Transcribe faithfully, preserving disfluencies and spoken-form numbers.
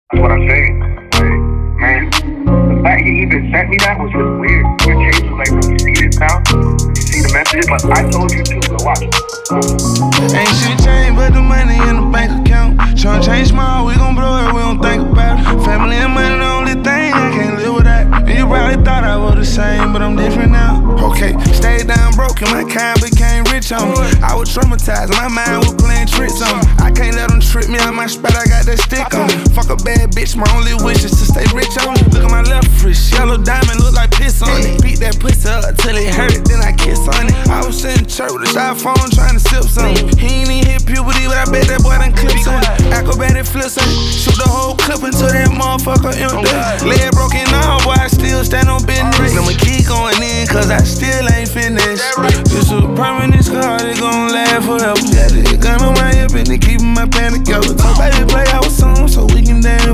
That's what I'm saying. Like, man, the fact he even sent me that was just weird. Your case was like, bro, you see this now? You see the messages? But I told you to go watch it. Ain't shit changed but the money in the bank account. Tryna change small, we gon' blow it, we don't think about it. Family and money the only thing, I can't live with that. And you probably thought I was the same, but I'm different now. Okay, stayed down broke and my kind became rich on me. I was traumatized, my mind was playing tricks on me. I can't let them trip me out my spot, I got that stick on me. Fuck a bad bitch, my only wish is to stay rich on me. Look at my left wrist, yellow diamond look like piss on it. Beat that pussy up till it hurt, then I kiss on it. I was in church with a styrofoam trying to sip some. He ain't even hit puberty, but I bet that boy done clipped on it. Acrobatic flips on it, shoot the whole clip until that motherfucker empty. Leg broken off, boy, I still stand on business. I'ma keep going in, cause I still ain't finished. This a permanent scar, they gon' last forever. Got the gun on my hip and they keeping my pen together. So baby, play our song so we can dance.